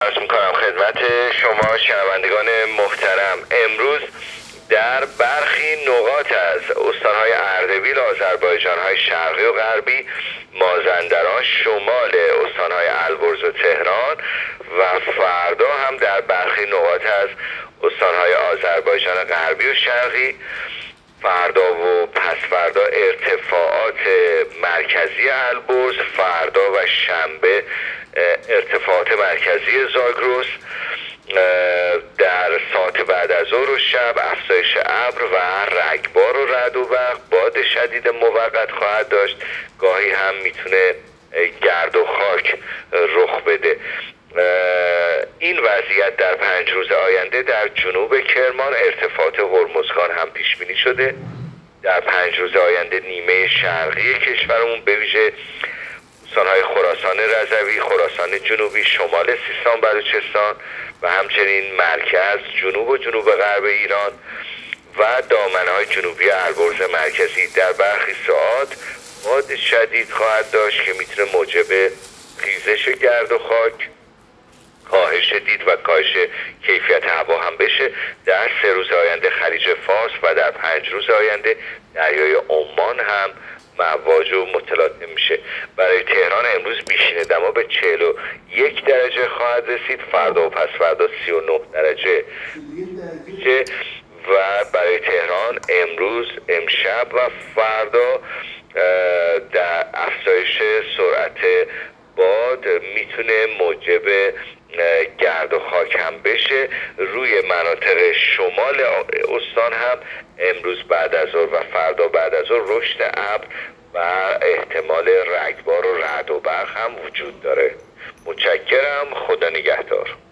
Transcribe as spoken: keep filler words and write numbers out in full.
عرض میکنم خدمت شما شنوندگان محترم. امروز در برخی نقاط از استانهای اردبیل، آذربایجانهای شرقی و غربی، مازندران، شمال استانهای البرز و تهران و فردا هم در برخی نقاط از استانهای آذربایجان غربی و شرقی، فردا و پس فردا ارتفاعات مرکزی البرز، فردا و شنبه ارتفاعات مرکزی زاگرس، در ساعت بعد از ظهر و شب افزایش ابر و رگبار و رعد و برق، باد شدید موقت خواهد داشت، گاهی هم میتونه گرد و خاک رخ بده. این وضعیت در پنج روز آینده در جنوب کرمان، ارتفاعات هرمزگان هم پیش بینی شده. در پنج روز آینده نیمه شرقی کشورمون به ویژه استانهای خراسان رضوی، خراسان جنوبی، شمال سیستان بلوچستان و همچنین مرکز، جنوب و جنوب غرب ایران و دامنه‌های جنوبی البرز مرکزی در برخی ساعات باد شدید خواهد داشت که میتونه موجب خیزش گرد و خاک، کاهش دید و کاهش کیفیت هوا هم بشه. در سه روز آینده خلیج فارس و در پنج روز آینده دریای عمان هم مواج و متلاطم میشه. برای تهران امروز بیشین دما به چهل و یک درجه خواهد رسید، فردا و پس فردا سی و نه درجه میشه و برای تهران امروز، امشب و فردا در افزایش سرعت باد میتونه موجب گرد و خاک هم بشه. روی مناطق شمال استان هم امروز بعد از ظهر و فردا بعد از ظهر رشد ابر و احتمال رگبار و رعد و برق هم وجود داره. متشکرم. خدا نگهدار.